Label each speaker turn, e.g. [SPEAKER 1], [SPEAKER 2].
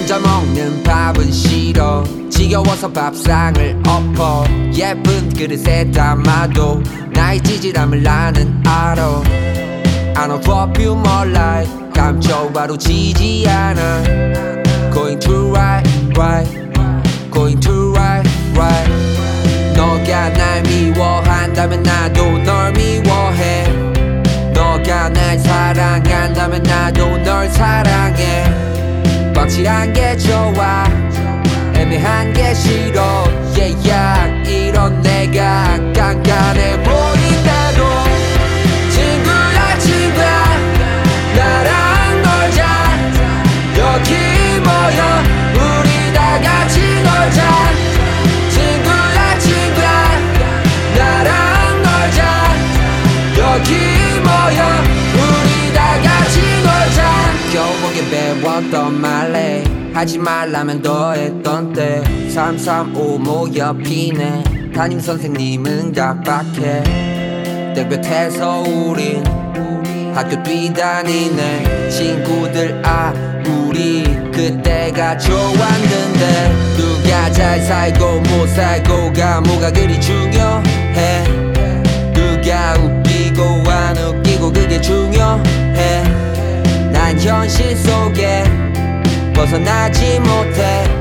[SPEAKER 1] 혼자 먹는 밥은 싫어. 지겨워서 밥상을 엎어. 예쁜 그릇에 담아도 나의 찌질함을 나는 알아. I know perfume more like 감춰 바로 지지 않아. Going to right, right, going to right, right. 너가 날 미워한다면 나도 널 미워해. 너가 날 사랑한다면 나도 널 사랑해. 확실한 게 좋아, 애매한 게 싫어. Yeah, yeah. 이런 내가 깐깐해 보인다고. 친구야 친구야 나랑 놀자. 여기 모여 우리 다 같이 놀자. 친구야 친구야 나랑 놀자. 여기 모여 우리 다 같이 놀자. 교복에 배웠던 말래 하지 말라면 더했던 때. 335 모여 피네. 담임 선생님은 각박해. 땡볕에서 우린 학교 뛰다니네. 친구들 우리 그때가 좋았는데. 누가 잘 살고 못 살고가 뭐가 그리 중요해. 누가 웃기고 안 웃기고 그게 중요해. 난 현실 속에 벗어나지 못해.